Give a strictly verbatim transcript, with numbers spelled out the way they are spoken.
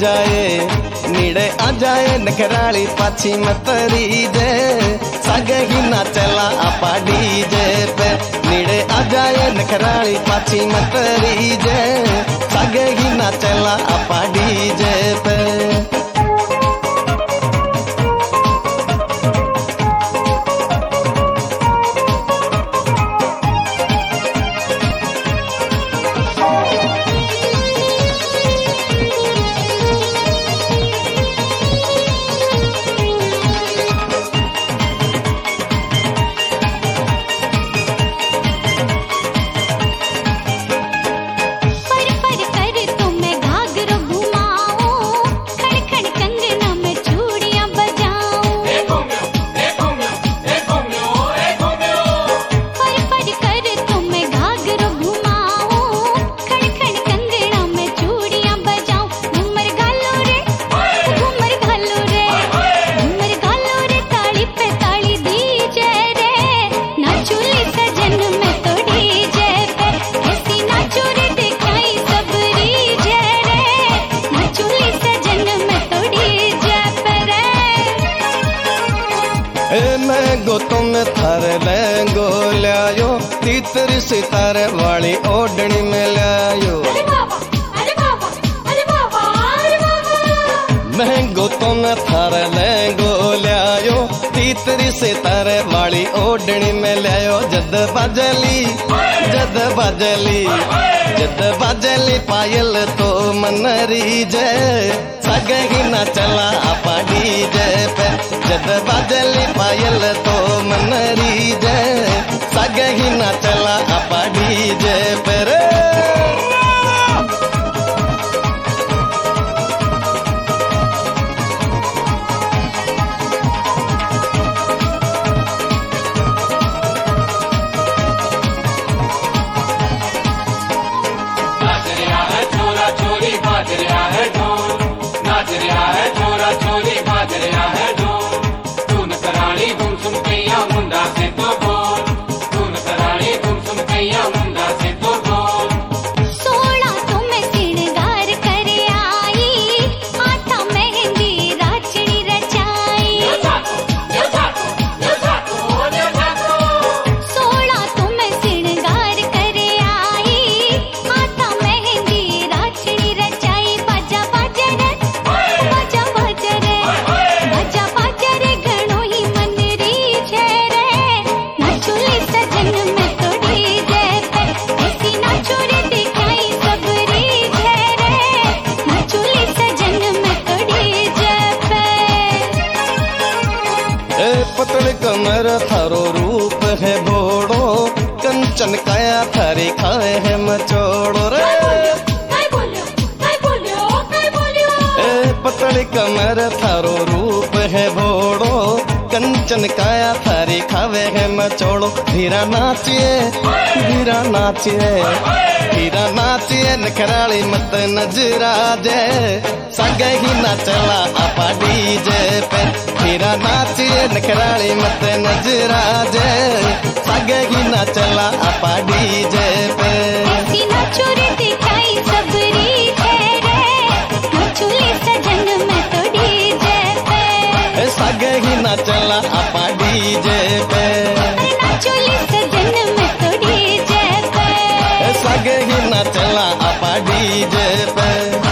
जाए नीड़े आ जाए नखराली पाछी मतरी जे सागे ही ना चला आपा डीजे पे नीड़े आ जाए नखराली पाछी मतरी जे सागे ही ना चला आपा डीजे पे। मैंगो तुम थार लहंगो लायो तीतर सितारे वाली ओढ़नी में लायो महंगो तुम थार लहंगो लायो तीतरी सितारे वाली ओढ़नी में लायो जद बजली जद बजली जद बजली पायल तो मनरी जय सागे ही ना चला आपा डीजे पे जद बजली पायल तो मनरी जय सागे ही ना चला आपा डीजे पे रे। पतले कमर थारो रूप है भोड़ो कंचन काया थारी खाए है मचोड़ो रे ए पतले कमर थारो रूप है भोड़ो कंचन काया थारी खावे है मचोड़ो धीरा नाचिए धीरा नाचिए धीरा नाचिए नखराली मत नजरा जे सागे ही ना चला आपा डीजे पे धीरा नाचिए नखराली मत नजरा जे सागे ही ना चला आपा डीजे पे ऐसी नाचोरे दिखाई सबरी है रे नाचोले सजन में तो डीजे पे सागे ही ना चला आपा डीजे पे नाचोले सजन में तो डीजे पे सागे ही ना चला आपा डीजे पे।